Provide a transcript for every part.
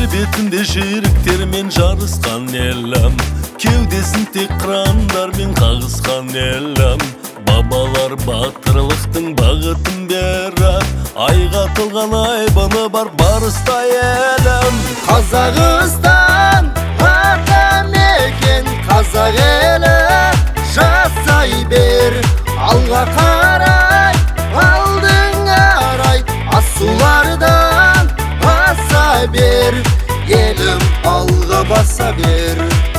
бетінде жүйріктермен жарысқан елім, кеудесін тек қырандармен қағысқан елім. Бабалар батырлықтың бағытын беріп, айға толған айбыны бар барыста елім. Қазақстан атамекен, қазақ елі жасай бер, алға қарай, алдың арай, асулардан аса бер, елім алға баса бер.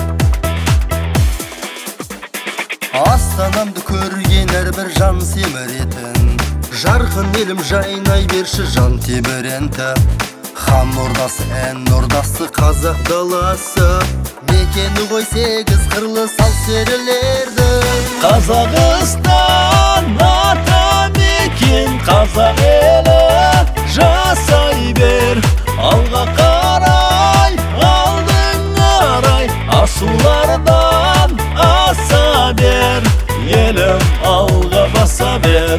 Астанамды көрген әрбір жан семіретін, жарқын елім жайнай берші жан тебіренті. Хан ордасы, ән ордасы, қазақ даласы, мекені ғой сегіз қырлы сал серілерді. Қазақстан атамекен, қазақ елі жасай бер, алға қарай, алдың арай, асулардан аса бер, елім алға баса бер.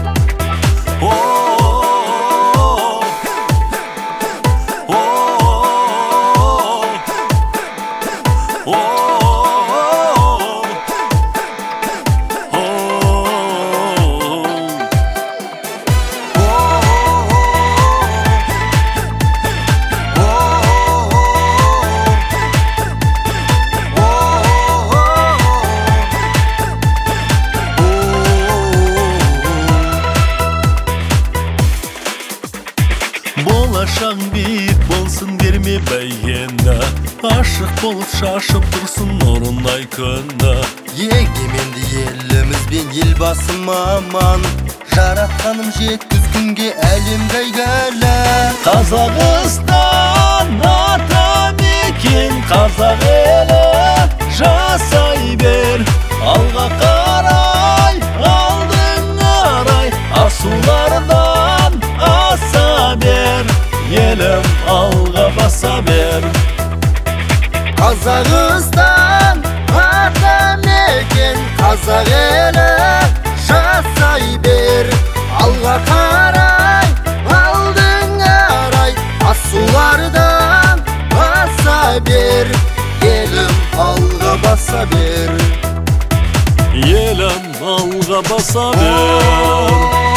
Болашақ биік болсын, берме бәйгені, ашық болып шашып тұрсын нұрынай күні. Егеменді еліміз бен елбасым аман, жаратқаным жеткізгенге әлемге әйгілі. Қазақстан атамекен, қазақ елі жасай бер, алға қарай, алдың арай, асулардан аса бер, елім алға баса бер. Қазақстан атамекен, қазақ елі жасай бер, алға қарай, алдың арай, асулардан аса бер, елім алға баса бер. Елім алға баса бер.